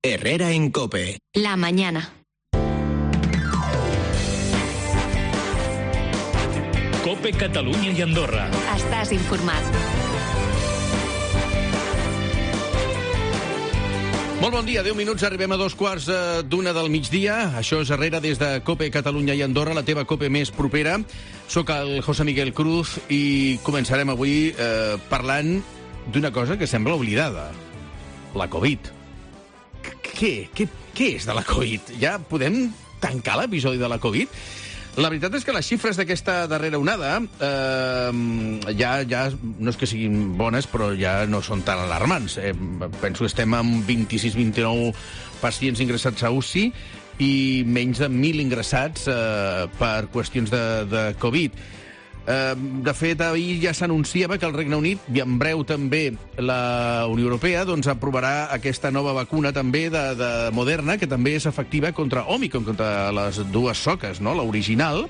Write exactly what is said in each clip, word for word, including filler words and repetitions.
Herrera en COPE. La mañana. COPE Catalunya i Andorra. Estàs informat. Molt bon dia, deu minuts, arribem a dos quarts d'una del migdia. Això és Herrera des de COPE Catalunya i Andorra, la teva COPE més propera. Soc el José Miguel Cruz i començarem avui eh, parlant d'una cosa que sembla oblidada. La Covid. Què? Què, què és de la Covid? Ja podem tancar l'episodi de la Covid? La veritat és que les xifres d'aquesta darrera onada eh, ja, ja no és que siguin bones, però ja no són tan alarmants. Eh, penso que estem amb vint-i-sis vint i nou pacients ingressats a U C I i menys de mil ingressats eh, per qüestions de, de Covid. Eh, de fet, ahir ja s'anunciava que el Regne Unit, i en breu també la Unió Europea, doncs aprovarà aquesta nova vacuna també de, de Moderna, que també és efectiva contra Omicron, contra les dues soques, no? L'original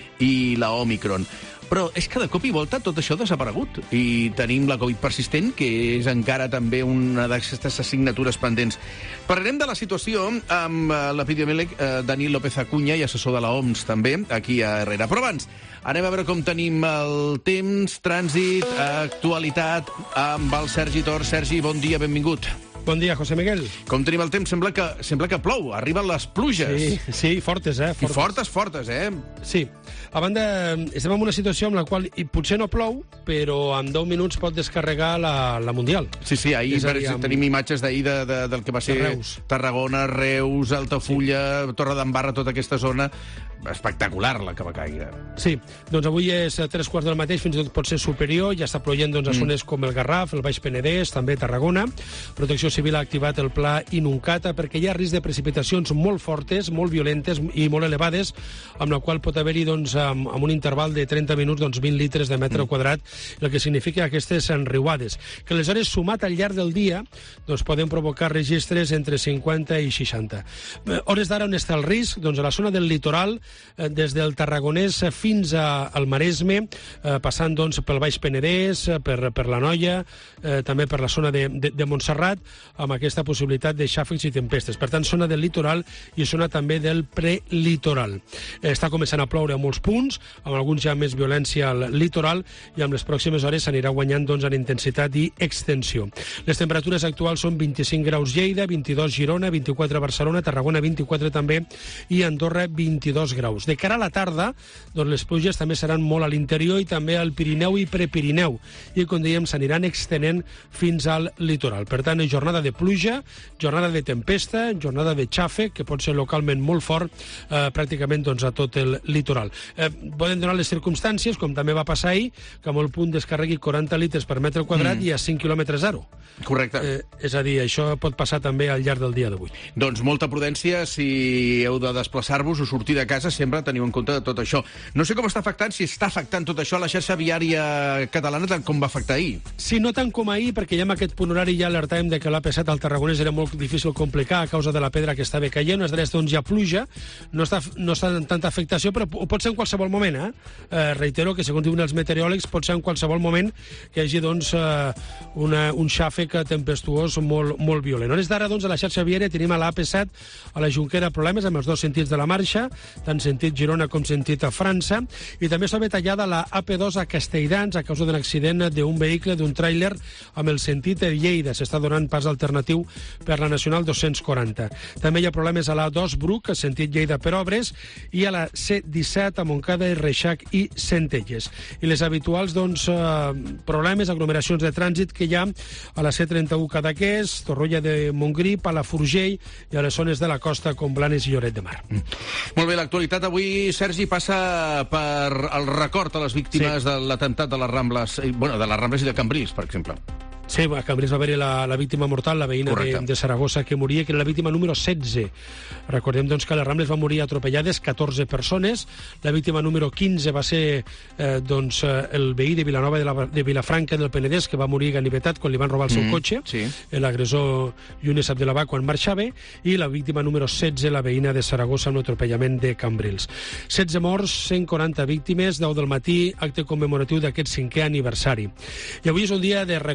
i la Omicron. Però és que de cop i volta tot això ha desaparegut i tenim la Covid persistent, que és encara també una d'aquestes assignatures pendents. Parlarem de la situació amb l'epidemiòleg Dani López Acuña i assessor de la O M S també, aquí a Herrera. Però abans, anem a veure com tenim el temps, trànsit, actualitat, amb el Sergi Tor. Sergi, bon dia, benvingut. Bon dia, José Miguel. Com tenim el temps? Sembla que, sembla que plou. Arriben les pluges. Sí, sí, fortes, eh? Fortes. I fortes, fortes, eh? Sí. A banda, estem en una situació en la qual i potser no plou, però en deu minuts pot descarregar la, la Mundial. Sí, sí, ahir dir, amb... tenim imatges d'ahir de, de, del que va ser Reus. Tarragona, Reus, Altafulla, sí. Torredembarra, tota aquesta zona. Espectacular la que va caure. Sí, doncs avui és a tres quarts del mateix, fins i tot pot ser superior, ja està ploient doncs, a zones mm. com el Garraf, el Baix Penedès, també Tarragona. Protecció Civil ha activat el pla Inuncata perquè hi ha risc de precipitacions molt fortes, molt violentes i molt elevades, amb la qual pot haver-hi doncs, amb, amb un interval de trenta minuts doncs, vint litres de metre mm. quadrat, el que significa aquestes enriuades, que aleshores sumat al llarg del dia doncs, poden provocar registres entre cinquanta i seixanta. Eh, hores d'ara on està el risc? Doncs a la zona del litoral, des del Tarragonès fins a, al Maresme, eh, passant doncs, pel Baix Penedès, per, per la Noia, eh, també per la zona de, de, de Montserrat, amb aquesta possibilitat de xàfecs i tempestes. Per tant, zona del litoral i zona també del prelitoral. Eh, està començant a ploure a molts punts, amb alguns ja més violència al litoral, i amb les pròximes hores s'anirà guanyant doncs, en intensitat i extensió. Les temperatures actuals són vint-i-cinc graus Lleida, vint-i-dos Girona, vint-i-quatre Barcelona, Tarragona vint-i-quatre també, i Andorra vint-i-dos graus. De cara a la tarda, doncs les pluges també seran molt a l'interior i també al Pirineu i Prepirineu. I, com dèiem, s'aniran extenent fins al litoral. Per tant, és jornada de pluja, jornada de tempesta, jornada de xàfec, que pot ser localment molt fort, eh, pràcticament doncs, a tot el litoral. Eh, poden donar les circumstàncies, com també va passar ahir, que amb el punt descarregui quaranta litres per metre quadrat mm. i a cinc quilòmetres zero. Correcte. Eh, és a dir, això pot passar també al llarg del dia d'avui. Doncs molta prudència si heu de desplaçar-vos o sortir de casa, sempre teniu en compte de tot això. No sé com està afectant, si està afectant tot això a la xarxa viària catalana, tant com va afectar ahir. Sí, no tant com ahir, perquè ja en aquest punt horari ja alertàvem de que l'A P set al Tarragonès era molt difícil complicar a causa de la pedra que estava caient. Les dretes doncs ja pluja, no està, no està en tanta afectació, però pot ser en qualsevol moment, eh? eh reitero que, segons diuen els meteoròlegs, pot ser en qualsevol moment que hi hagi doncs, eh, una, un xàfec tempestuós molt, molt violent. Hores d'ara, doncs, a la xarxa viària tenim a l'A P set, a la Jonquera, problemes amb els dos sentits de la marxa, tant sentit Girona com sentit a França, i també està tallada la A P dos a Castelldans a causa d'un accident d'un vehicle, d'un tràiler, amb el sentit de Lleida. S'està donant pas alternatiu per la Nacional dos-cents quaranta. També hi ha problemes a l'A dos Bruc, sentit Lleida per obres, i a la C disset a Montcada, Reixac i Centelles. I les habituals doncs, eh, problemes, aglomeracions de trànsit que hi ha a la C trenta-u Cadaqués, Torroella de Montgrí, Palafrugell i a les zones de la costa com Blanes i Lloret de Mar. Mm. Molt bé, l'actualitat avui, Sergi, passa per el record a les víctimes sí. de l'atemptat de les Rambles, bueno, de les Rambles i de Cambrils, per exemple. Sí, a Cambrils va haver la, la víctima mortal, la veïna de, de Saragossa que moria, que era la víctima número setze. Recordem doncs, que a les Rambles van morir atropellades catorze persones. La víctima número quinze va ser eh, doncs, el veí de Vilanova de, la, de Vilafranca del Penedès, que va morir ganivetat quan li van robar el seu mm, cotxe, sí. l'agressor Yunes Abdelabà quan marxava, i la víctima número setze, la veïna de Saragossa, amb l'atropellament de Cambrils. setze morts, cent quaranta víctimes, deu del matí, acte commemoratiu d'aquest cinquè aniversari. I avui és un dia de record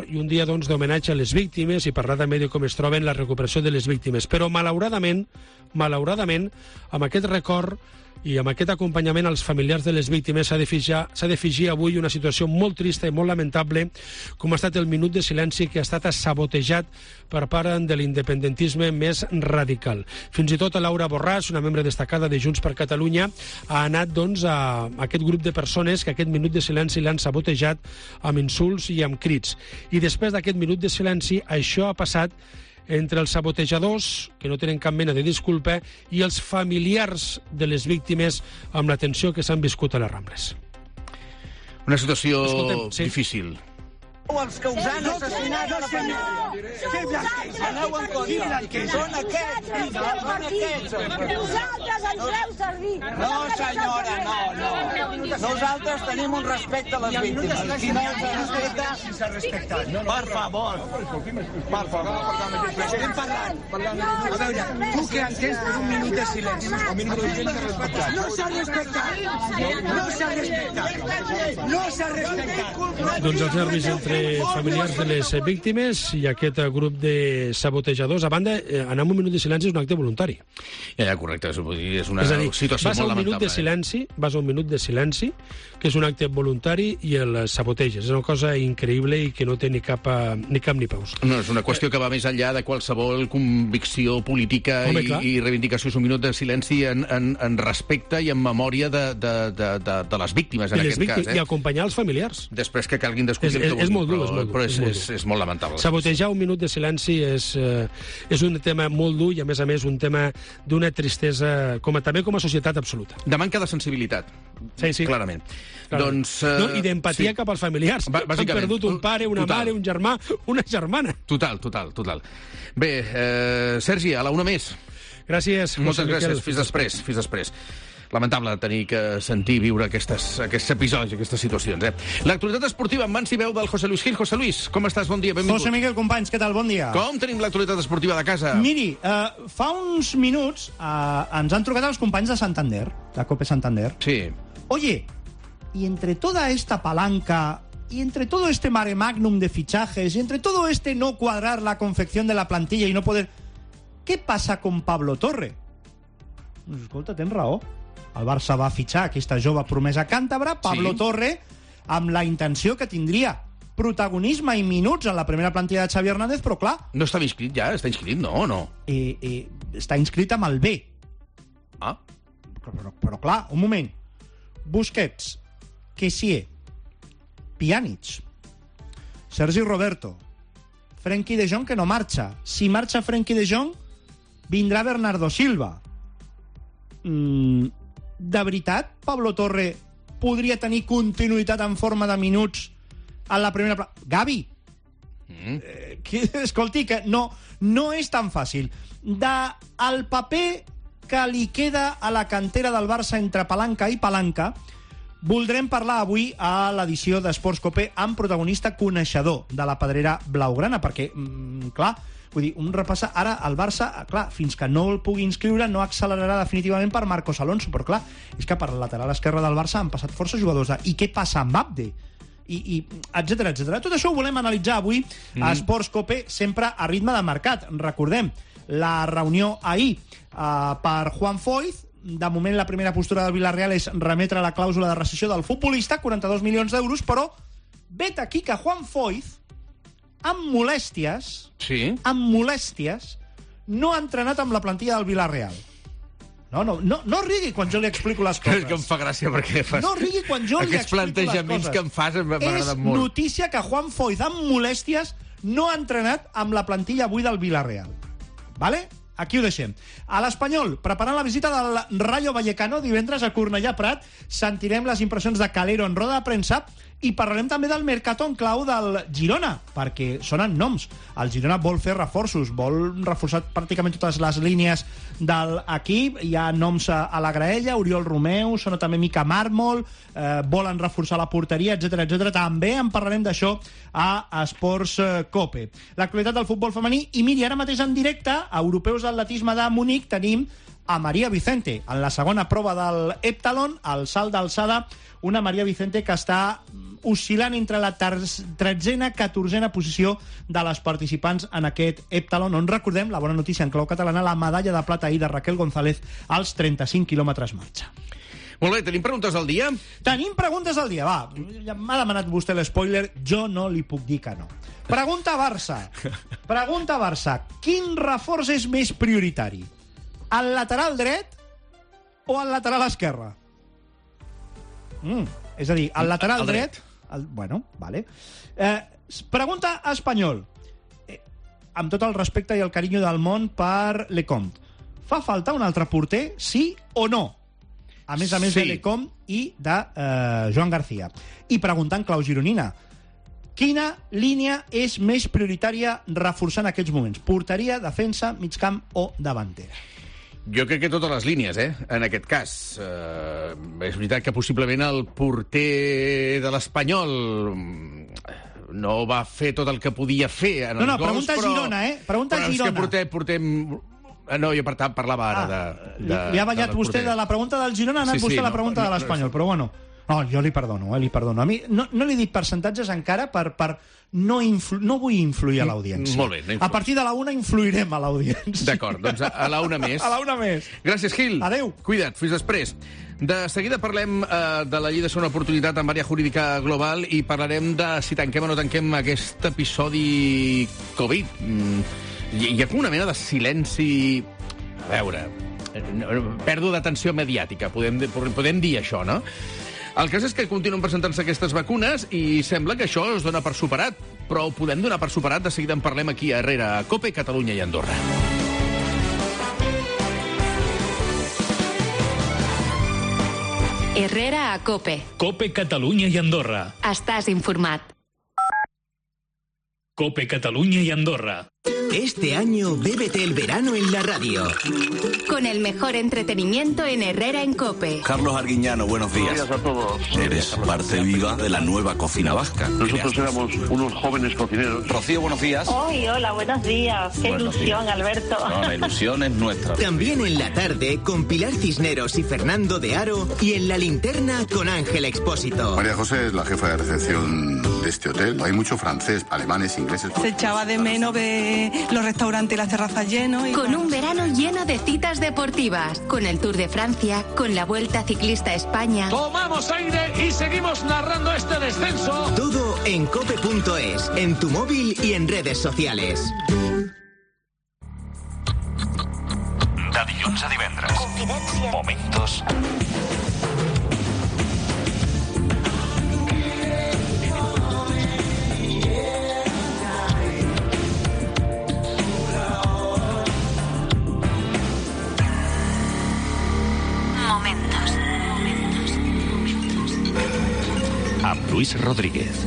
i un dia doncs, d'homenatge a les víctimes i parlar també de com es troben la recuperació de les víctimes. Però, malauradament, malauradament, amb aquest record i amb aquest acompanyament als familiars de les víctimes s'ha d'afegir avui una situació molt trista i molt lamentable, com ha estat el minut de silenci que ha estat sabotejat per part de l'independentisme més radical. Fins i tot Laura Borràs, una membre destacada de Junts per Catalunya, ha anat doncs, a aquest grup de persones que aquest minut de silenci l'han sabotejat amb insults i amb crits. I després d'aquest minut de silenci, això ha passat entre els sabotejadors, que no tenen cap mena de disculpa, i els familiars de les víctimes amb la tensió que s'han viscut a les Rambles. Una situació Escoltem, sí. difícil. Els que us han assassinat a la família. Què blanquers? Aneu en compte. Són aquests. Són aquests. Vosaltres ens veu servir. No, senyora, no, no. Nosaltres tenim un respecte a les víctimes. Qui no ens respecta... S'ha respectat. Per favor. Per favor. Estem parlant. A veure, tu què entens per un minut de silenci? Un minut de silenci. No s'ha respectat. No s'ha respectat. No s'ha respectat. Doncs els nervis entre familiars de les víctimes i aquest grup de sabotejadors. A banda, anar amb un minut de silenci és un acte voluntari. Ja, ja, correcte. És una és a dir, situació vas a molt un minut lamentable. De silenci, eh? Vas a un minut de silenci, que és un acte voluntari, i el saboteges. És una cosa increïble i que no té ni cap, ni cap ni peus. No, és una qüestió que va més enllà de qualsevol convicció política. Home, i, i reivindicació. És un minut de silenci en, en, en respecte i en memòria de, de, de, de, de les víctimes, en I aquest víctimes, cas. Eh? I acompanyar els familiars. Després que calguin discutir és, és, és molt dur, però, és molt dur. però és, és, molt és, és molt lamentable. Sabotejar un minut de silenci és, eh, és un tema molt dur i, a més a més, un tema d'una tristesa, com a, també com a societat absoluta. De manca de sensibilitat, sí, sí. clarament. clarament. Doncs, uh, no, I d'empatia sí. cap als familiars. Ba Han perdut un pare, una total. mare, un germà, una germana. Total, total, total. Bé, eh, Sergi, a la una més. Gràcies. Moltes gràcies. Fins després. Fins després. Lamentable tenir que sentir viure aquestes, aquests episodis, aquestes situacions. Eh? L'actualitat esportiva en mans i veu del José Luis Gil. José Luis, com estàs? Bon dia, benvingut. José Miguel, companys, què tal? Bon dia. Com tenim l'actualitat esportiva de casa? Miri, uh, fa uns minuts uh, ens han trucat els companys de Santander, de Cope Santander. Sí. Oye, y entre toda esta palanca, y entre todo este mare magnum de fichajes, y entre todo este no cuadrar la confección de la plantilla y no poder... ¿Qué pasa con Pablo Torre? Pues, escolta, tens raó. El Barça va fitxar aquesta jove promesa càntabra, Pablo sí. Torre, amb la intenció que tindria protagonisme i minuts en la primera plantilla de Xavi Hernández, però clar... No estava inscrit ja? Està inscrit, no o no? Eh, eh, està inscrit amb el B. Ah. Però, però, però clar, un moment. Busquets, Kessié, Pjanic, Sergi Roberto, Frenkie de Jong, que no marxa. Si marxa Frenkie de Jong, vindrà Bernardo Silva. Mm, de veritat, Pablo Torre podria tenir continuïtat en forma de minuts a la primera... Pla... Gavi! Mm. Eh, que, escolti, que no, no és tan fàcil. De el paper que li queda a la cantera del Barça entre palanca i palanca, voldrem parlar avui a l'edició d'Esports Cope amb protagonista coneixedor de la pedrera blaugrana, perquè, mm, clar, vull dir, un repassa... Ara el Barça, clar, fins que no el pugui inscriure, no accelerarà definitivament per Marcos Alonso, però clar, és que per la lateral esquerra del Barça han passat força jugadors de... I què passa amb Abde? I, i etcètera, etcètera. Tot això ho volem analitzar avui a Esports Cope, sempre a ritme de mercat. Recordem, la reunió ahir uh, per Juan Foyth. De moment la primera postura del Villarreal és remetre la clàusula de rescissió del futbolista, quaranta-dos milions d'euros, però vet aquí que Juan Foyth, amb molèsties, sí. amb molèsties, no ha entrenat amb la plantilla del Villarreal. No, no, no, no rigui quan jo li explico les coses. És que em fa gràcia perquè fas... No rigui quan jo li Aquests explico les coses. Aquests plantejaments que em fas m'agraden molt. És notícia que Juan Foyth, amb molèsties, no ha entrenat amb la plantilla avui del Villarreal. Vale? Aquí ho deixem. A l'Espanyol, preparant la visita del Rayo Vallecano divendres a Cornellà Prat, sentirem les impressions de Calero en roda de premsa i parlarem també del mercato en clau del Girona, perquè sonen noms. El Girona vol fer reforços, vol reforçar pràcticament totes les línies de l'equip. Hi ha noms a la graella, Oriol Romeu, sona també Mica Mármol, eh, volen reforçar la porteria, etcètera, etcètera. També en parlarem d'això a Esports Cope. L'actualitat del futbol femení, i miri, ara mateix en directe, a Europeus d'Atletisme de Munic, tenim a Maria Vicente. En la segona prova del heptalon, el salt d'alçada, una Maria Vicente que està oscil·lant entre la tretzena, catorzena posició de les participants en aquest heptalon, on recordem, la bona notícia en clau catalana, la medalla de plata ahir de Raquel González als trenta-cinc quilòmetres marxa. Molt bé, tenim preguntes al dia? Tenim preguntes al dia, va. M'ha demanat vostè l'espoiler, jo no li puc dir que no. Pregunta Barça. Pregunta Barça. Quin reforç és més prioritari? El lateral dret o el lateral esquerre? Mm, és a dir, el lateral el dret. dret... El, bueno, vale. Eh, pregunta Espanyol. Eh, amb tot el respecte i el carinyo del món per Lecomte. Fa falta un altre porter, sí o no? A més a més sí. de Lecomte i de eh, Joan García. I preguntant clau gironina. Quina línia és més prioritària reforçar en aquests moments? Porteria, defensa, migcamp o davantera? Jo crec que totes les línies, eh, en aquest cas. Uh, és veritat que possiblement el porter de l'Espanyol no va fer tot el que podia fer en no, els no, gols, pregunta però... Girona, eh? Pregunta però Girona. és que portem... portem... No, jo per tant parlava ara ah, de, de... Li ha ballat vostè de la pregunta del Girona, ha anat sí, vostè sí, a la no, pregunta no, de l'Espanyol, però bueno... No, jo li perdono, eh, li perdono. A mi no, no li he dit percentatges encara per, per no, influ, no vull influir a l'audiència. Molt bé, no influïs. A partir de la una influirem a l'audiència. D'acord, doncs a, a la una més. A la una més. Gràcies, Gil. Adéu. Cuida't, fins després. De seguida parlem eh, de la llei de segona oportunitat en àrea jurídica global i parlarem de si tanquem o no tanquem aquest episodi Covid. Mm, hi, hi ha com una mena de silenci... A veure, pèrdua d'atenció mediàtica, podem, podem dir això, no? El cas és que continuen presentant-se aquestes vacunes i sembla que això es dona per superat, però ho podem donar per superat. De seguida en parlem aquí a Herrera, a COPE, Catalunya i Andorra. Herrera a COPE. COPE, Catalunya i Andorra. Estàs informat. COPE, Catalunya y Andorra. Este año bébete el verano en la radio. Con el mejor entretenimiento en Herrera en COPE. Carlos Arguiñano, buenos días. Buenos días a todos. Eres parte viva de la nueva cocina vasca. Nosotros éramos unos jóvenes cocineros. Rocío, buenos días. Hoy, hola, buenos días. Qué Buenos ilusión, días. Alberto. No, la ilusión es nuestra. También en la tarde con Pilar Cisneros y Fernando de Aro y en la linterna con Ángel Expósito. María José es la jefa de recepción de este hotel. Hay mucho francés, alemanes, ingleses. Se echaba de menos ver los restaurantes y las terrazas llenos. Y con bueno, un verano lleno de citas deportivas, con el Tour de Francia, con la Vuelta Ciclista a España. Tomamos aire y seguimos narrando este descenso. Todo en cope punto es, en tu móvil y en redes sociales. De dilluns a divendres. Confidència. Momentos amb Luis Rodríguez.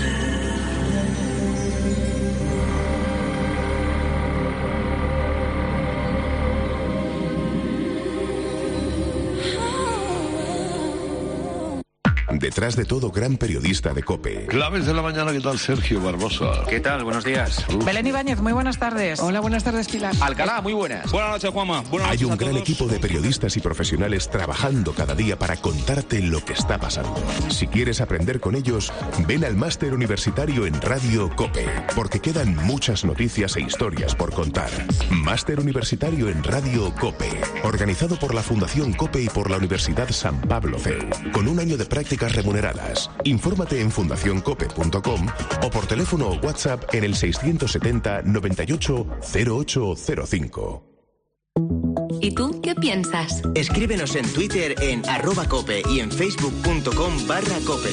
Detrás de todo, gran periodista de COPE. Claves de la mañana, ¿qué tal, Sergio Barbosa? ¿Qué tal? Buenos días. Belén Ibáñez, muy buenas tardes. Hola, buenas tardes, Pilar. Alcalá, muy buenas. Buenas noches, Juanma. Buenas Hay noches un a gran todos. equipo de periodistas y profesionales trabajando cada día para contarte lo que está pasando. Si quieres aprender con ellos, ven al máster universitario en Radio COPE, porque quedan muchas noticias e historias por contar. Máster universitario en Radio COPE, organizado por la Fundación COPE y por la Universidad San Pablo C E U, con un año de prácticas remuneradas. Infórmate en fundación cope punto com o por teléfono o WhatsApp en el seiscientos setenta, noventa y ocho, cero ocho cero cinco. ¿Y tú qué piensas? Escríbenos en Twitter en arroba cope y en facebook punto com barra cope.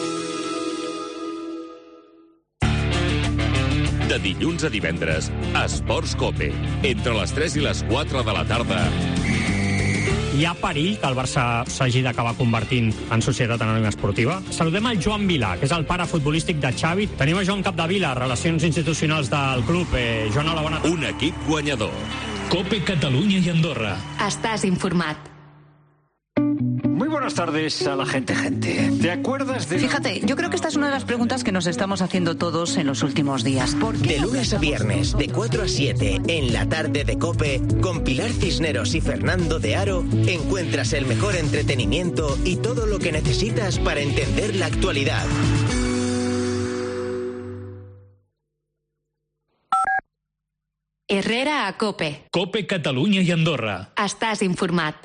De dilluns a divendres, Esports COPE. Entre les tres i les quatre de la tarda. Hi ha perill que el Barça s'hagi d'acabar convertint en societat anònima esportiva? Saludem el Joan Vilà, que és el pare futbolístic de Xavi. Tenim a Joan Capdevila, Relacions Institucionals del club. Eh, Joan, hola, bona tarda. Un equip guanyador. COPE, Catalunya i Andorra. Estàs informat. Muy buenos buenas tardes a la gente, gente. ¿Te acuerdas de...? Fíjate, yo creo que esta es una de las preguntas que nos estamos haciendo todos en los últimos días. ¿Por qué de lunes a viernes, de cuatro a siete, en la tarde de COPE, con Pilar Cisneros y Fernando de Aro, encuentras el mejor entretenimiento y todo lo que necesitas para entender la actualidad. Herrera a COPE. COPE Catalunya i Andorra. Estàs informat.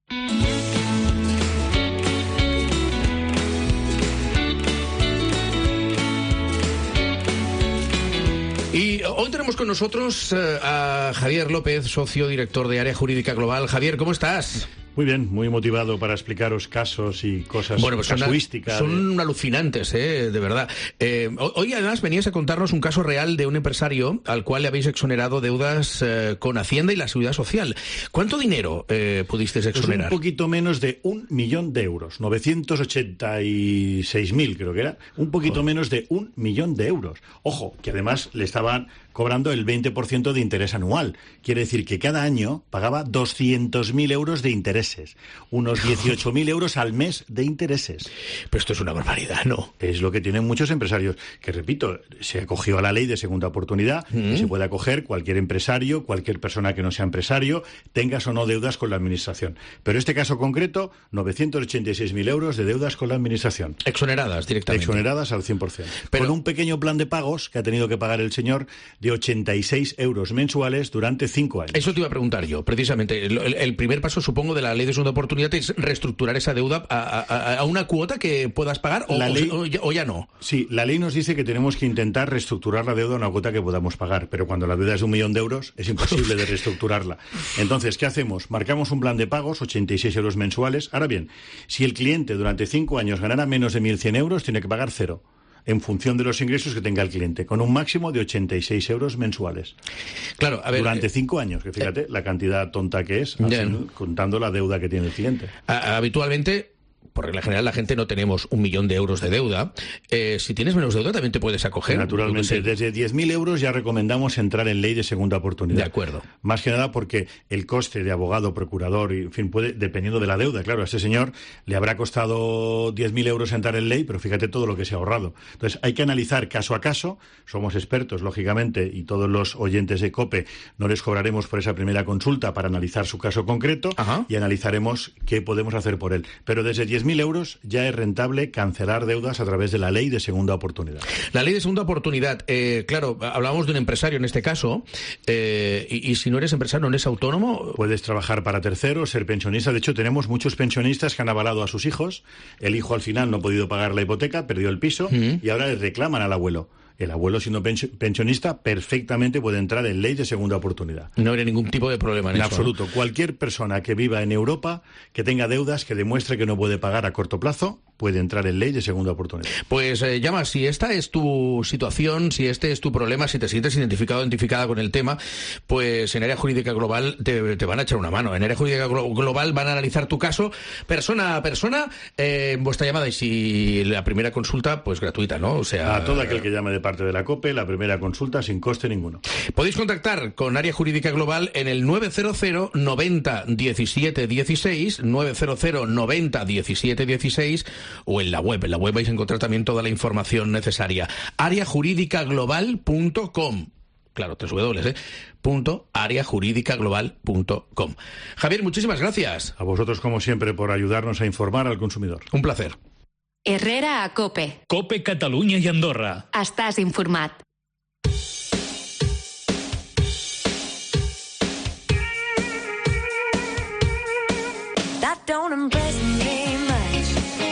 Y hoy tenemos con nosotros eh, a Javier López, socio director de Área Jurídica Global. Javier, ¿cómo estás? Muy bien, muy motivado para explicaros casos y cosas bueno, pues casuísticas. Son, son de... alucinantes, ¿eh? De verdad. Eh, hoy además venías a contarnos un caso real de un empresario al cual le habéis exonerado deudas eh, con Hacienda y la Seguridad Social. ¿Cuánto dinero eh, pudisteis exonerar? Pues un poquito menos de un millón de euros, novecientos ochenta y seis mil creo que era, un poquito oh. menos de un millón de euros. Ojo, que además le estaban cobrando el veinte por ciento de interés anual. Quiere decir que cada año pagaba doscientos mil euros de intereses. Unos dieciocho mil euros al mes de intereses. Pero esto es una barbaridad, ¿no? Es lo que tienen muchos empresarios. Que, repito, se acogió a la ley de segunda oportunidad, mm. y se puede acoger cualquier empresario, cualquier persona que no sea empresario, tengas o no deudas con la administración. Pero este caso concreto, novecientos ochenta y seis mil euros de deudas con la administración. Exoneradas directamente. Exoneradas al cien por ciento. Pero... con un pequeño plan de pagos que ha tenido que pagar el señor de ochenta y seis euros mensuales durante cinco años. Eso te iba a preguntar yo, precisamente. El, el primer paso, supongo, de la ley de segunda oportunidad es reestructurar esa deuda a, a, a una cuota que puedas pagar o, la ley, o, ya, o ya no. Sí, la ley nos dice que tenemos que intentar reestructurar la deuda a una cuota que podamos pagar, pero cuando la deuda es de un millón de euros es imposible de reestructurarla. Entonces, ¿qué hacemos? Marcamos un plan de pagos, ochenta y seis euros mensuales. Ahora bien, si el cliente durante cinco años ganara menos de mil cien euros, tiene que pagar cero, en función de los ingresos que tenga el cliente, con un máximo de ochenta y seis euros mensuales. Claro, a ver... Durante eh, cinco años, que fíjate eh, la cantidad tonta que es, ya, así, ¿no? contando la deuda que tiene el cliente. A, habitualmente... por regla general, la gente no tenemos un millón de euros de deuda. Eh, si tienes menos deuda, también te puedes acoger. Naturalmente, desde diez mil euros ya recomendamos entrar en ley de segunda oportunidad. De acuerdo. Más que nada porque el coste de abogado, procurador, y, en fin, puede, dependiendo de la deuda. Claro, a este señor le habrá costado diez mil euros entrar en ley, pero fíjate todo lo que se ha ahorrado. Entonces, hay que analizar caso a caso. Somos expertos, lógicamente, y todos los oyentes de COPE no les cobraremos por esa primera consulta para analizar su caso concreto. Ajá. Y analizaremos qué podemos hacer por él. Pero desde diez mil euros ya es rentable cancelar deudas a través de la ley de segunda oportunidad. La ley de segunda oportunidad, eh, claro, hablábamos de un empresario en este caso, eh, y, y si no eres empresario, ¿no eres autónomo? Puedes trabajar para terceros, ser pensionista. De hecho, tenemos muchos pensionistas que han avalado a sus hijos. El hijo al final no ha podido pagar la hipoteca, perdió el piso, mm. y ahora le reclaman al abuelo. El abuelo, siendo pensionista, perfectamente puede entrar en ley de segunda oportunidad. No habría ningún tipo de problema en, en eso. En absoluto. ¿No? Cualquier persona que viva en Europa, que tenga deudas, que demuestre que no puede pagar a corto plazo, puede entrar en ley de segunda oportunidad. Pues eh, llama, si esta es tu situación, si este es tu problema, si te sientes identificado, identificada con el tema, pues en Área Jurídica Global te, te van a echar una mano. En Área Jurídica Global van a analizar tu caso persona a persona, eh, vuestra llamada, y si la primera consulta, pues gratuita, ¿no? O sea, a todo aquel que llame de parte de la COPE, la primera consulta sin coste ninguno. Podéis contactar con Área Jurídica Global en el nueve cero cero noventa diecisiete dieciséis, nueve cero cero noventa diecisiete dieciséis, o en la web. En la web vais a encontrar también toda la información necesaria. área jurídica global punto com. Claro, tres W, ¿eh? Punto área jurídica global punto com. Javier, muchísimas gracias. A vosotros, como siempre, por ayudarnos a informar al consumidor. Un placer. Herrera a COPE. COPE Catalunya i Andorra. Estàs informat. That don't impress me much.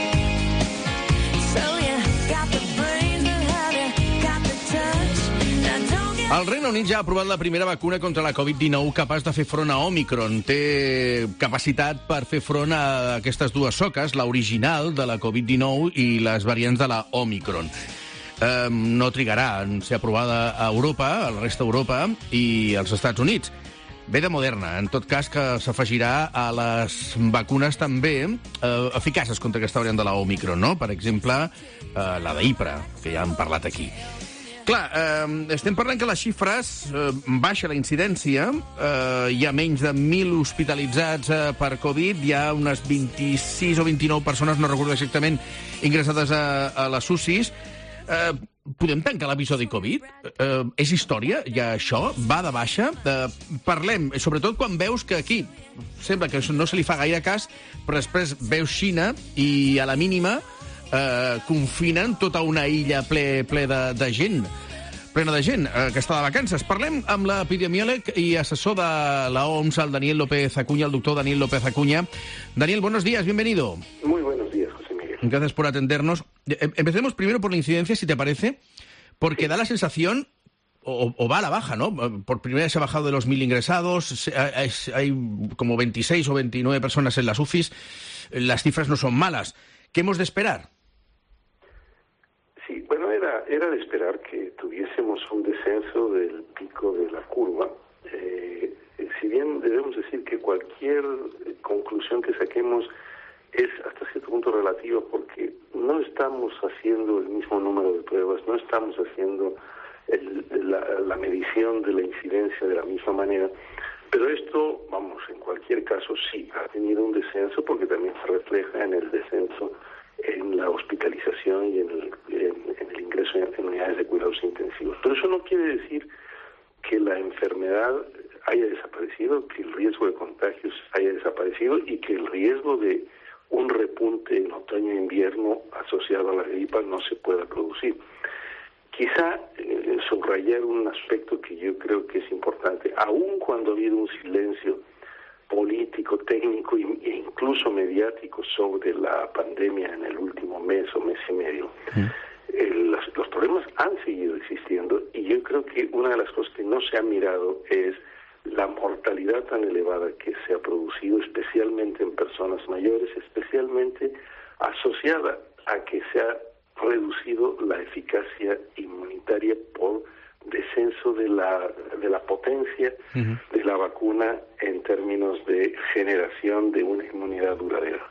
So you got the brains, but have you got the touch? Now don't get... El Regne Unit ja ha aprovat la primera vacuna contra la covid dinou capaç de fer front a Omicron. Té capacitat per fer front a aquestes dues soques, l'original de la covid dinou i les variants de la Omicron. Eh, no trigarà en ser aprovada a Europa, a la resta d'Europa i als Estats Units. Ve de Moderna, en tot cas, que s'afegirà a les vacunes també eh, eficaces contra aquesta variant de la Omicron, no? Per exemple, eh, la d'Ipra, que ja hem parlat aquí. Clar, eh, estem parlant que les xifres eh, baixa la incidència, eh, hi ha menys de mil hospitalitzats eh, per Covid, hi ha unes vint-i-sis o vint-i-nou persones, no recordo exactament, ingressades a, a les U C Is. Eh, podem tancar l'episodi Covid? Eh, és història, ja això? Va de baixa? Eh, parlem, sobretot quan veus que aquí sembla que no se li fa gaire cas, però després veus Xina i a la mínima eh, confinen tota una illa ple, ple de, de gent, plena de gent eh, que està de vacances. Parlem amb l'epidemiòleg i assessor de la O M S, el Daniel López Acuña, el doctor Daniel López Acuña. Daniel, buenos días, bienvenido. Muy buenos días, José Miguel. Gracias por atendernos. Empecemos primero por la incidencia, si te parece, porque da la sensación, o, o va a la baja, ¿no? Por primera vez se ha bajado de los mil ingresados, hay, hay como veintiséis o veintinueve personas en las U C Is, las cifras no son malas. ¿Qué hemos de esperar? Sí, bueno, era, era de esperar que tuviésemos un descenso del pico de la curva. Eh, si bien debemos decir que cualquier conclusión que saquemos es hasta cierto punto relativa, porque no estamos haciendo el mismo número de pruebas, no estamos haciendo el, la, la medición de la incidencia de la misma manera, pero esto, vamos, en cualquier caso sí ha tenido un descenso, porque también se refleja en el descenso en la hospitalización y en el, en, en el ingreso en unidades de cuidados intensivos. Pero eso no quiere decir que la enfermedad haya desaparecido, que el riesgo de contagios haya desaparecido y que el riesgo de un repunte en otoño e invierno asociado a la gripa no se pueda producir. Quizá eh, subrayar un aspecto que yo creo que es importante, aun cuando ha habido un silencio político, técnico e incluso mediático sobre la pandemia en el último mes o mes y medio, eh, los, los problemas han seguido existiendo, y yo creo que una de las cosas que no se ha mirado es la mortalidad tan elevada que se ha producido, especialmente en personas mayores, especialmente asociada a que se ha reducido la eficacia inmunitaria por descenso de la de la potencia uh-huh. de la vacuna en términos de generación de una inmunidad duradera.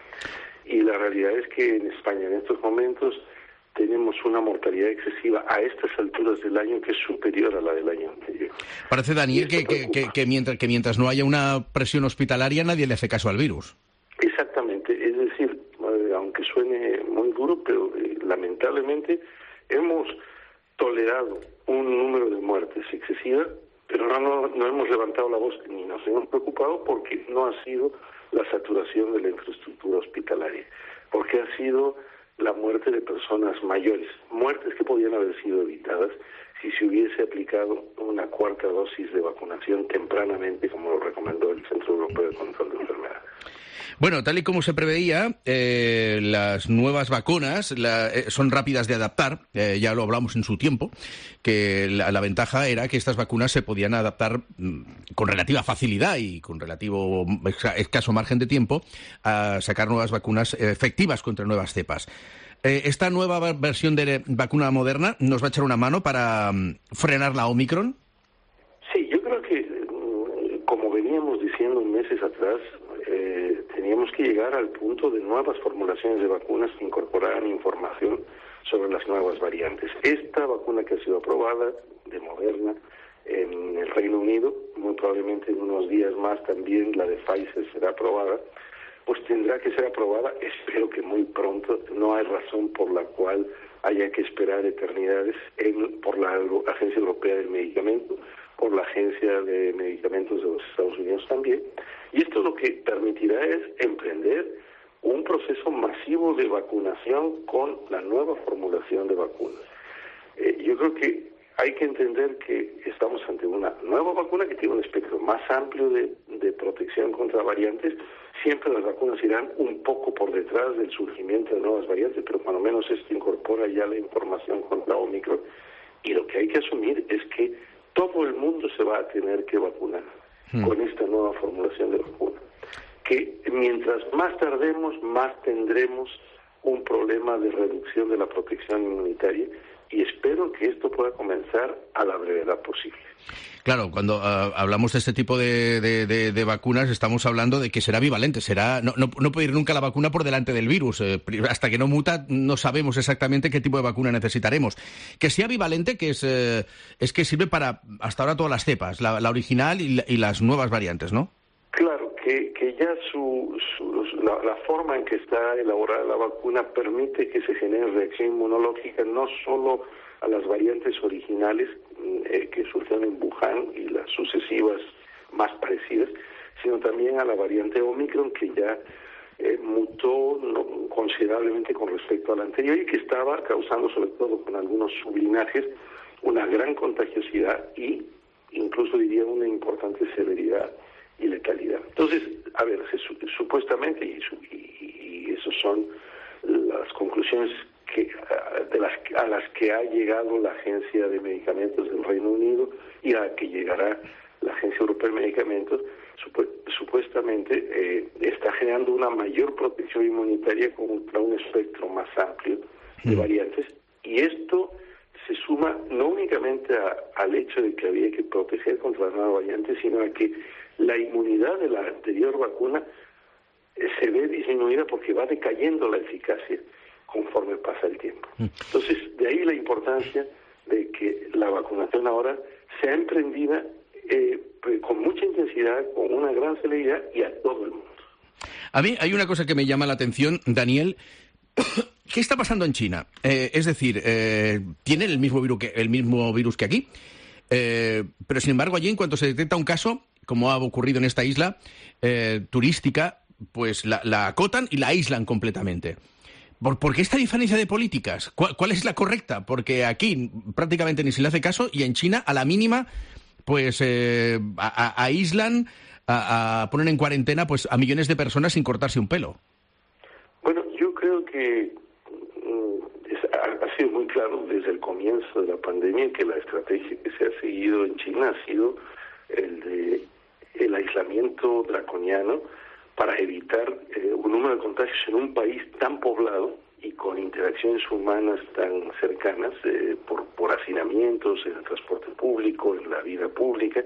Y la realidad es que en España en estos momentos tenemos una mortalidad excesiva a estas alturas del año que es superior a la del año anterior. Parece, Daniel, que, que, que, que, mientras, que mientras no haya una presión hospitalaria nadie le hace caso al virus. Exactamente, es decir, eh, aunque suene muy duro, pero eh, lamentablemente hemos tolerado un número de muertes excesiva, pero no, no, no hemos levantado la voz ni nos hemos preocupado, porque no ha sido la saturación de la infraestructura hospitalaria, porque ha sido la muerte de personas mayores, muertes que podían haber sido evitadas si se hubiese aplicado una cuarta dosis de vacunación tempranamente, como lo recomendó el Centro Europeo de Control de Enfermedades. Bueno, tal y como se preveía, eh, las nuevas vacunas la, eh, son rápidas de adaptar, eh, ya lo hablamos en su tiempo, que la, la ventaja era que estas vacunas se podían adaptar mmm, con relativa facilidad y con relativo escaso margen de tiempo a sacar nuevas vacunas efectivas contra nuevas cepas. Eh, esta nueva versión de vacuna Moderna nos va a echar una mano para um, frenar la Omicron. Sí, yo creo que, como veníamos diciendo meses atrás, eh, teníamos que llegar al punto de nuevas formulaciones de vacunas que incorporaran información sobre las nuevas variantes. Esta vacuna que ha sido aprobada, de Moderna, en el Reino Unido, muy probablemente en unos días más también la de Pfizer será aprobada, pues tendrá que ser aprobada, espero que muy pronto. No hay razón por la cual haya que esperar eternidades en, por la Agencia Europea del Medicamento, por la Agencia de Medicamentos de los Estados Unidos también. Y esto lo que permitirá es emprender un proceso masivo de vacunación con la nueva formulación de vacunas. Eh, yo creo que hay que entender que estamos ante una nueva vacuna que tiene un espectro más amplio de, de protección contra variantes. Siempre las vacunas irán un poco por detrás del surgimiento de nuevas variantes, pero cuando menos esto incorpora ya la información contra Omicron. Y lo que hay que asumir es que todo el mundo se va a tener que vacunar hmm. con esta nueva formulación de vacuna. Que mientras más tardemos, más tendremos un problema de reducción de la protección inmunitaria, y espero que esto pueda comenzar a la brevedad posible. Claro, cuando uh, hablamos de este tipo de, de, de, de vacunas, estamos hablando de que será bivalente, será no, no, no puede ir nunca la vacuna por delante del virus. Eh, hasta que no muta, no sabemos exactamente qué tipo de vacuna necesitaremos. Que sea bivalente, que es, eh, es que sirve para, hasta ahora, todas las cepas, la, la original y, la, y las nuevas variantes, ¿no? Claro, que, que ya su, su la, la forma en que está elaborada la vacuna permite que se genere reacción inmunológica no solo a las variantes originales eh, que surgieron en Wuhan y las sucesivas más parecidas, sino también a la variante Omicron, que ya eh, mutó no, considerablemente con respecto a la anterior y que estaba causando, sobre todo con algunos sublinajes, una gran contagiosidad y incluso diría una importante severidad y letalidad. Entonces, a ver, se, supuestamente, y, y, y esos son las conclusiones que, de las, a las que ha llegado la Agencia de Medicamentos del Reino Unido y a la que llegará la Agencia Europea de Medicamentos, supu supuestamente eh, está generando una mayor protección inmunitaria contra un espectro más amplio de variantes, y esto se suma no únicamente a, al hecho de que había que proteger contra las nuevas variantes, sino a que la inmunidad de la anterior vacuna eh, se ve disminuida porque va decayendo la eficacia conforme pasa el tiempo. Entonces, de ahí la importancia de que la vacunación ahora sea emprendida eh, con mucha intensidad, con una gran celeridad y a todo el mundo. A mí hay una cosa que me llama la atención, Daniel. ¿Qué está pasando en China? Eh, es decir, eh, tienen el mismo virus que, el mismo virus que aquí, eh, pero sin embargo allí, en cuanto se detecta un caso, como ha ocurrido en esta isla eh, turística, pues la, la acotan y la aíslan completamente. ¿Por, ¿Por qué esta diferencia de políticas? ¿Cuál, ¿Cuál es la correcta? Porque aquí prácticamente ni se le hace caso y en China, a la mínima, pues eh, a, a, aíslan, a, a ponen en cuarentena pues a millones de personas sin cortarse un pelo. Bueno, yo creo que mm, es, ha, ha sido muy claro desde el comienzo de la pandemia que la estrategia que se ha seguido en China ha sido el de el aislamiento draconiano para evitar eh, un número de contagios en un país tan poblado y con interacciones humanas tan cercanas eh, por, por hacinamientos en el transporte público, en la vida pública,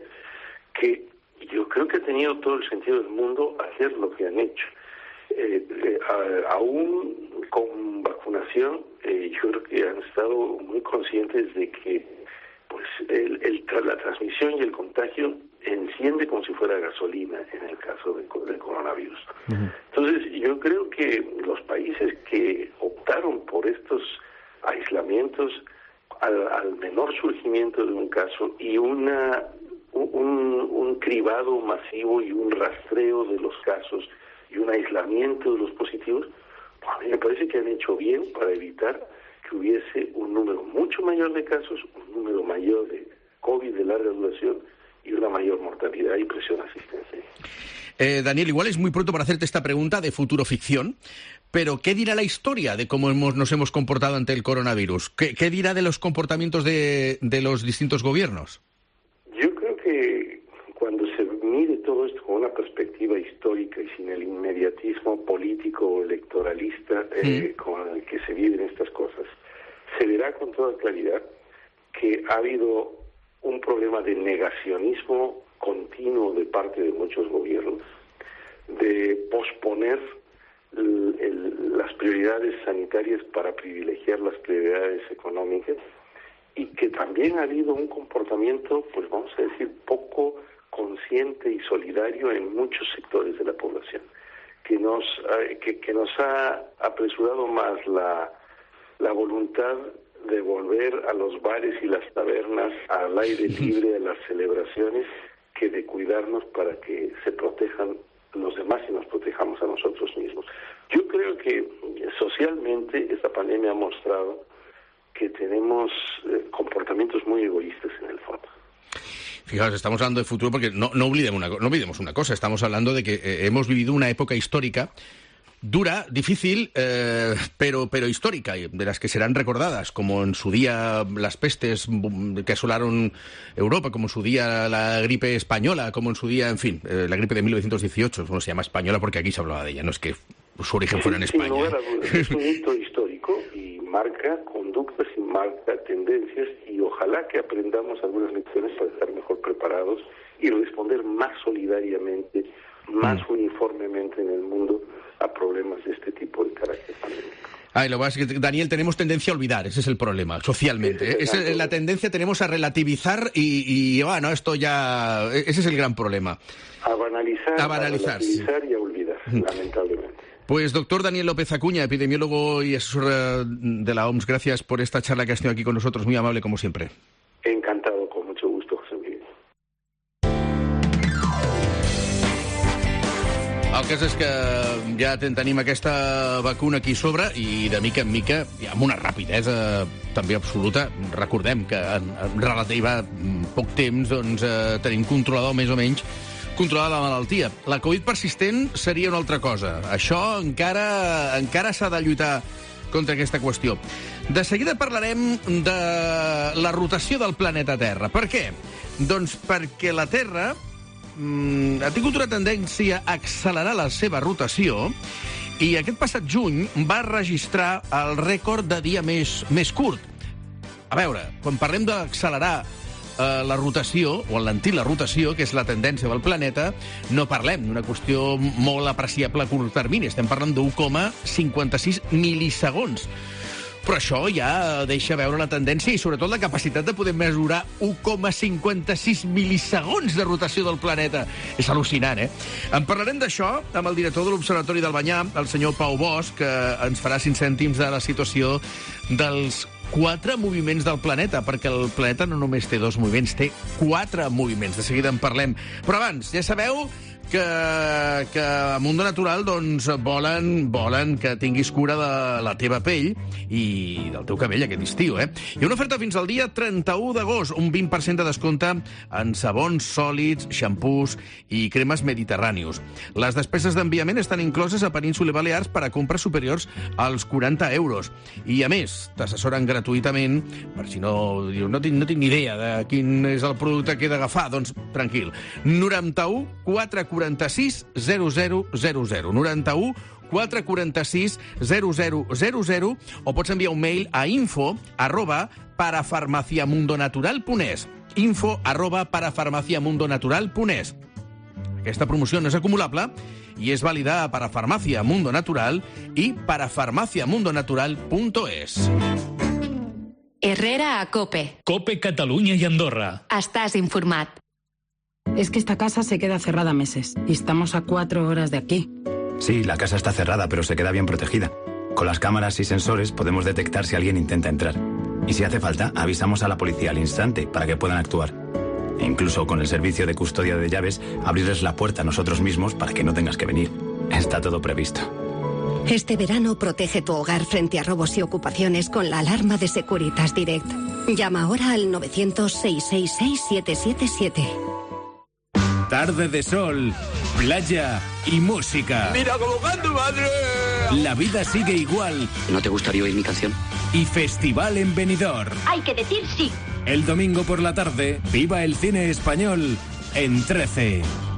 que yo creo que ha tenido todo el sentido del mundo hacer lo que han hecho. Eh, eh, a, aún con vacunación, eh, yo creo que han estado muy conscientes de que pues el, el, la transmisión y el contagio enciende como si fuera gasolina en el caso de, del coronavirus. Uh-huh. Entonces, yo creo que los países que optaron por estos aislamientos al, al menor surgimiento de un caso y una un, un cribado masivo y un rastreo de los casos y un aislamiento de los positivos, pues a mí me parece que han hecho bien para evitar que hubiese un número mucho mayor de casos, un número mayor de COVID de larga duración y una mayor mortalidad y presión asistencial. Eh, Daniel, igual es muy pronto para hacerte esta pregunta de futuro ficción, pero ¿qué dirá la historia de cómo hemos, nos hemos comportado ante el coronavirus? ¿Qué, qué dirá de los comportamientos de, de los distintos gobiernos? Yo creo que cuando se mire todo esto con una perspectiva histórica y sin el inmediatismo político o electoralista eh, mm. con el que se viven estas cosas, se verá con toda claridad que ha habido un problema de negacionismo continuo de parte de muchos gobiernos, de posponer el, el, las prioridades sanitarias para privilegiar las prioridades económicas, y que también ha habido un comportamiento, pues vamos a decir, poco consciente y solidario en muchos sectores de la población, que nos, que, que nos ha apresurado más la, la voluntad de volver a los bares y las tabernas, al aire libre, a las celebraciones, que de cuidarnos para que se protejan los demás y nos protejamos a nosotros mismos. Yo creo que socialmente esta pandemia ha mostrado que tenemos eh, comportamientos muy egoístas en el fondo. Fijaos, estamos hablando de futuro porque no, no, olvidemos, una, no olvidemos una cosa, estamos hablando de que eh, hemos vivido una época histórica dura, difícil, eh, pero, pero histórica, de las que serán recordadas, como en su día las pestes que asolaron Europa, como en su día la gripe española, como en su día, en fin, eh, la gripe de mil novecientos dieciocho, bueno, se llama española porque aquí se hablaba de ella, no es que su origen fuera en España. Sin lugar a dudas, es un hito histórico y marca conductas y marca tendencias y ojalá que aprendamos algunas lecciones para estar mejor preparados y responder más solidariamente, más uniformemente en el mundo a problemas de este tipo de carácter pandémico. Ay, lo que pasa es que, Daniel, tenemos tendencia a olvidar, ese es el problema, socialmente. Ese es el Esa, la tendencia tenemos a relativizar y, y, bueno, esto ya... Ese es el gran problema. A banalizar, a, banalizar, a relativizar sí. y a olvidar, lamentablemente. Pues, doctor Daniel López Acuña, epidemiólogo y asesor de la O M S, gracias por esta charla que has tenido aquí con nosotros, muy amable como siempre. Encantado, con mucho gusto, José Miguel. El cas és que ja tenim aquesta vacuna aquí sobre i de mica en mica, i amb una rapidesa també absoluta, recordem que en, en relativa poc temps doncs, eh, tenim controlada o més o menys controlada la malaltia. La Covid persistent seria una altra cosa. Això encara encara s'ha de lluitar contra aquesta qüestió. De seguida parlarem de la rotació del planeta Terra. Per què? Doncs perquè la Terra ha tingut una tendència a accelerar la seva rotació i aquest passat juny va registrar el rècord de dia més, més curt. A veure, quan parlem d'accelerar eh, la rotació, o alentir la rotació, que és la tendència del planeta, no parlem d'una qüestió molt apreciable a curt termini, estem parlant d'un coma cinquanta-sis milisegons. Però això ja deixa veure la tendència i sobretot la capacitat de poder mesurar un coma cinquanta-sis milisegons de rotació del planeta. És al·lucinant, eh? En parlarem d'això amb el director de l'Observatori d'Albanyà, el senyor Pau Bosch, que ens farà cinc cèntims de la situació dels quatre moviments del planeta, perquè el planeta no només té dos moviments, té quatre moviments. De seguida en parlem. Però abans, ja sabeu que, que a Mundo Natural doncs, volen, volen que tinguis cura de la teva pell i del teu cabell aquest estiu, eh? Hi ha una oferta fins al dia trenta-u d'agost, un vint per cent de descompte en sabons sòlids, xampús i cremes mediterrànios. Les despeses d'enviament estan incloses a Península i Balears per a compres superiors als quaranta euros. I, a més, t'assessoren gratuïtament, per si no dius, no tinc, no tinc ni idea de quin és el producte que he d'agafar, doncs tranquil. noranta-u quatre quaranta-sis zero zero zero zero. noranta-u quatre quaranta-sis zero zero zero zero o pots enviar un mail a info arroba parafarmaciamundonatural punt es info arroba parafarmaciamundonatural punt es. Aquesta promoció no és acumulable i és vàlida a Parafarmàcia Mundo Natural i parafarmaciamundonatural punt es. Herrera a COPE. COPE Catalunya y Andorra. Estás informat. Es que esta casa se queda cerrada meses y estamos a cuatro horas de aquí. Sí, la casa está cerrada, pero se queda bien protegida. Con las cámaras y sensores podemos detectar si alguien intenta entrar. Y si hace falta, avisamos a la policía al instante para que puedan actuar. E incluso con el servicio de custodia de llaves, abrirles la puerta nosotros mismos para que no tengas que venir. Está todo previsto. Este verano protege tu hogar frente a robos y ocupaciones con la alarma de Securitas Direct. Llama ahora al novecientos, seiscientos sesenta y seis, siete siete siete. Tarde de sol, playa y música. ¡Mira cómo canta, madre! La vida sigue igual. ¿No te gustaría oír mi canción? Y festival en Benidorm. Hay que decir sí. El domingo por la tarde, viva el cine español en trece.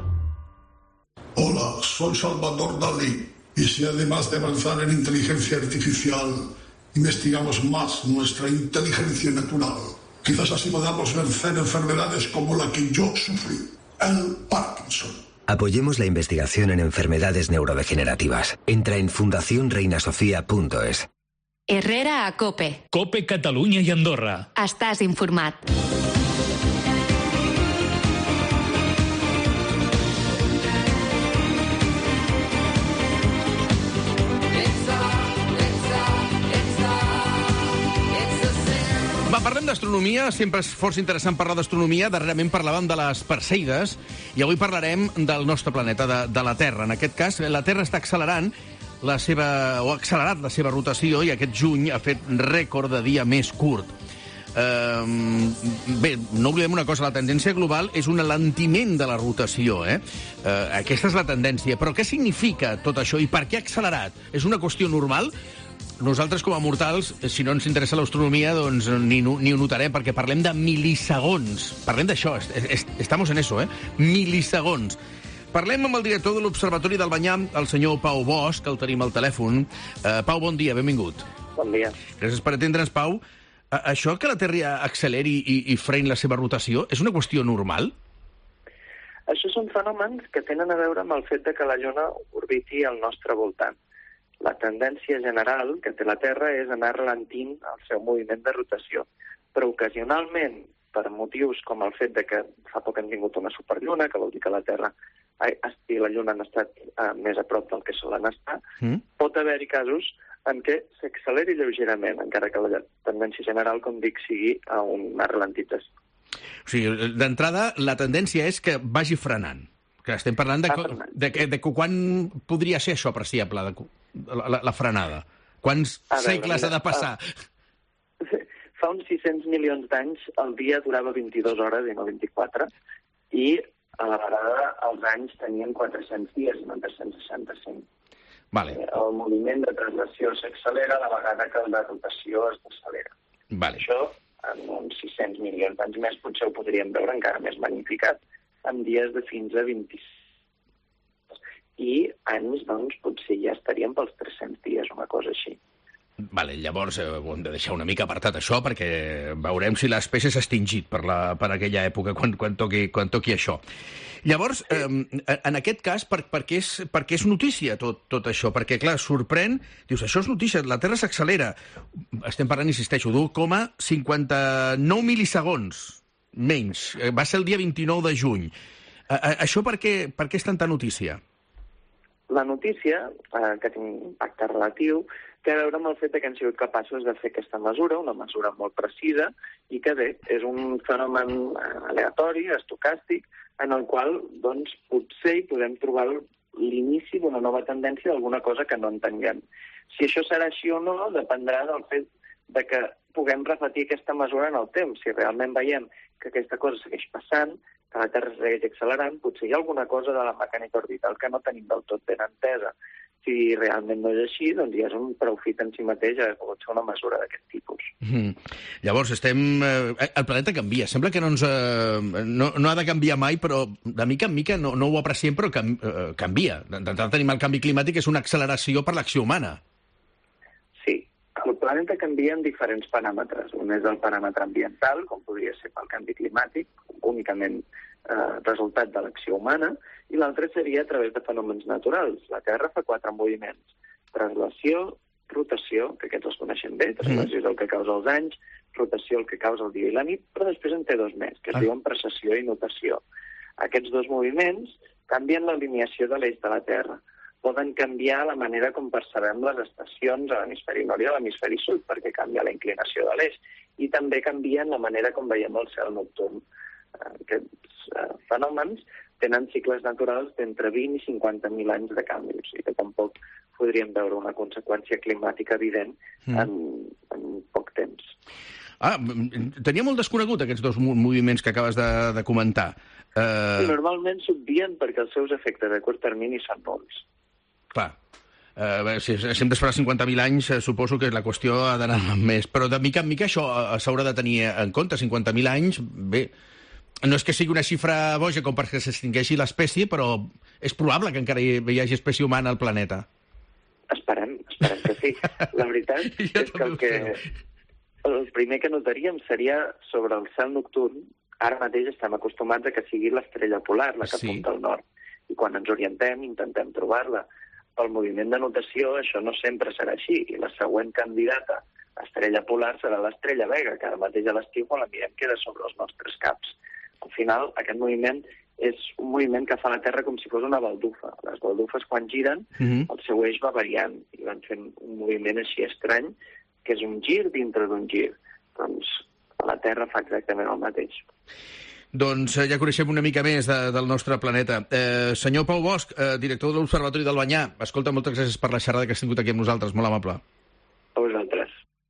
Hola, soy Salvador Dalí. Y si además de avanzar en inteligencia artificial, investigamos más nuestra inteligencia natural, quizás así podamos vencer enfermedades como la que yo sufrí, el Parkinson. Apoyemos la investigación en enfermedades neurodegenerativas. Entra en fundación reina sofía punto es. Herrera a COPE. COPE Catalunya i Andorra. Estàs informat. Va, parlem d'astronomia, sempre és força interessant parlar d'astronomia. Darrerament parlàvem de les Perseides i avui parlarem del nostre planeta, de, de la Terra. En aquest cas, la Terra està accelerant la seva, o ha accelerat la seva rotació i aquest juny ha fet rècord de dia més curt. Uh, bé, no oblidem una cosa, la tendència global és un alentiment de la rotació, eh? Uh, aquesta és la tendència. Però què significa tot això i per què ha accelerat? És una qüestió normal? Nosaltres, com a mortals, si no ens interessa l'astronomia, doncs ni, ni ho notarem, perquè parlem de milisegons. Parlem d'això, est est estamos en eso, eh? Milisegons. Parlem amb el director de l'Observatori d'Albanyà, el senyor Pau Bosch, que el tenim al telèfon. Uh, Pau, bon dia, benvingut. Bon dia. Gràcies per atendre'ns, Pau. Això que la Terra acceleri i, i freni la seva rotació és una qüestió normal? Això són fenòmens que tenen a veure amb el fet de que la Lluna orbiti al nostre voltant. La tendència general que té la Terra és anar ralentint el seu moviment de rotació, però ocasionalment, per motius com el fet de que fa poc hem tingut una superlluna, que vol dir que la Terra i la Lluna han estat uh, més a prop del que solen estar, mm. pot haver-hi casos en què s'acceleri lleugerament, encara que la tendència general, com dic, sigui a una ralentització. O sigui, d'entrada, la tendència és que vagi frenant. Que estem parlant de, de, de, de, de quan podria ser això apreciable, de, la, la, la frenada? Quants veure, segles mira, ha de passar? Uh, fa uns sis-cents milions d'anys el dia durava vint-i-dues hores i no vint-i-quatre, i a la vegada els anys tenien quatre-cents dies i no tres-cents seixanta-cinc. Vale. El moviment de translació s'accelera a la vegada que la rotació es desacelera. Vale. Això, en uns sis-cents milions d'anys més, potser ho podríem veure encara més magnificat, amb dies de fins a vint-i-sis. I anys, doncs, potser ja estaríem pels tres-cents dies, una cosa així. Vale, llavors eh, ho hem de deixar una mica apartat això, perquè veurem si l'espècie s'ha extingit per, la, per aquella època, quan, quan, toqui, quan toqui això. Llavors, eh, en aquest cas, per, per, què és, per què és notícia tot, tot això? Perquè, clar, sorprèn, dius, això és notícia, la Terra s'accelera. Estem parlant, insisteixo, d'un coma cinquanta-nou milisegons menys. Va ser el dia vint-i-nou de juny. Eh, això per què, per què és tanta notícia? La notícia, eh, que té un impacte relatiu, té a veure amb el fet que han sigut capaços de fer aquesta mesura, una mesura molt precisa, i que bé, és un fenomen aleatori, estocàstic, en el qual, doncs, potser hi podem trobar l'inici d'una nova tendència d'alguna cosa que no entenguem. Si això serà així o no, dependrà del fet de que puguem repetir aquesta mesura en el temps. Si realment veiem que aquesta cosa segueix passant, que la Terra segueix accelerant, potser hi ha alguna cosa de la mecànica orbital que no tenim del tot ben entesa. Si realment no és així, doncs ja és un prou fit en si mateix, ha pogut ser una mesura d'aquest tipus. Mm. Llavors, estem... Eh, el planeta canvia. Sembla que no, ens, eh, no, no ha de canviar mai, però de mica en mica no, no ho apreciem, però can, eh, canvia. D'entrada tenim el canvi climàtic, és una acceleració per l'acció humana. Sí. El planeta canvia en diferents paràmetres. Un és el paràmetre ambiental, com podria ser pel canvi climàtic, únicament eh, resultat de l'acció humana, i l'altre seria a través de fenòmens naturals. La Terra fa quatre moviments. Translació, rotació, que aquests els coneixem bé, translació és el que causa els anys, rotació el que causa el dia i la nit, però després en té dos més, que es ah. diuen precessió i nutació. Aquests dos moviments canvien l'alineació de l'eix de la Terra. Poden canviar la manera com percebem les estacions a l'hemisferi nord i a l'hemisferi sud, perquè canvia la inclinació de l'eix, i també canvien la manera com veiem el cel nocturn. Aquests uh, fenòmens tenen cicles naturals d'entre vint i cinquanta mil anys de canvi, o sigui que tampoc podríem veure una conseqüència climàtica evident mm. en, en poc temps. Ah, tenia molt desconegut aquests dos moviments que acabes de, de comentar. Uh... Normalment s'obvien perquè els seus efectes a curt termini són nuls. Clar. Uh, si, si hem d'esperar cinquanta mil anys, uh, suposo que la qüestió ha d'anar més. Però de mica en mica això uh, s'haurà de tenir en compte. cinquanta mil anys, bé... No és que sigui una xifra boja com perquè s'extingeixi l'espècie, però és probable que encara hi, hi hagi espècie humana al planeta. Esperem, esperem que sí. La veritat és que el, que el primer que notaríem seria sobre el cel nocturn. Ara mateix estem acostumats a que sigui l'estrella polar, la que sí. apunta al nord. I quan ens orientem, intentem trobar-la. Pel moviment de notació, això no sempre serà així. I la següent candidata a estrella polar serà l'estrella Vega, que ara mateix a l'estiu, quan la mirem, queda sobre els nostres caps. Al final, aquest moviment és un moviment que fa la Terra com si fos una baldufa. Les baldufes, quan giren, mm-hmm. el seu eix va variant i van fent un moviment així estrany, que és un gir dintre d'un gir. Doncs la Terra fa exactament el mateix. Doncs eh, ja coneixem una mica més de, del nostre planeta. Eh, senyor Pau Bosch, eh, director de l'Observatori del Banyà, escolta, moltes gràcies per la xerrada que has tingut aquí amb nosaltres, molt amable. A vosaltres.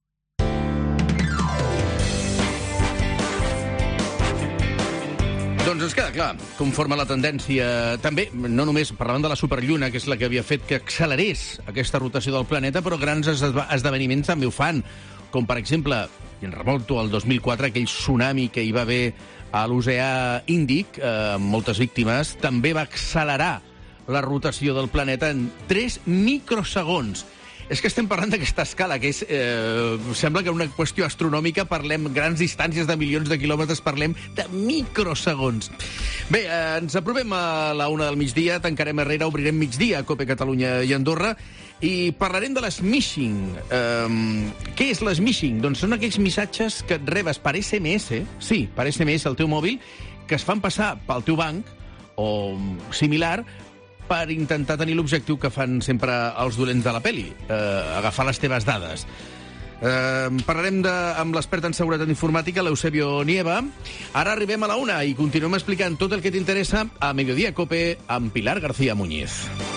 Doncs ens queda clar, conforme la tendència, també, no només parlàvem de la superlluna, que és la que havia fet que accelerés aquesta rotació del planeta, però grans esdeveniments també ho fan, com per exemple, i en remonto al dos mil quatre, aquell tsunami que hi va haver a l'oceà Índic, eh, amb moltes víctimes, també va accelerar la rotació del planeta en tres microsegons. És que estem parlant d'aquesta escala, que és, eh, sembla que en una qüestió astronòmica parlem grans distàncies de milions de quilòmetres, parlem de microsegons. Bé, eh, ens aprovem a la una del migdia, tancarem Herrera, obrirem migdia a Cope Catalunya i Andorra, i parlarem de l'smishing. Um, què és l'smishing? Doncs són aquells missatges que et rebes per esse eme esse, sí, per esse eme esse al teu mòbil, que es fan passar pel teu banc, o similar, per intentar tenir l'objectiu que fan sempre els dolents de la peli, eh, agafar les teves dades. Eh, parlarem de, amb l'expert en seguretat informàtica, l'Eusebio Nieva. Ara arribem a la una i continuem explicant tot el que t'interessa a Mediodía Cope amb Pilar García Muñiz.